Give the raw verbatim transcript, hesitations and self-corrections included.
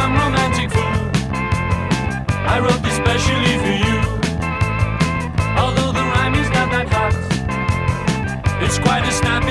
some romantic fool. I wrote this specially for you. Although the rhyme is not that hot, it's quite a snappy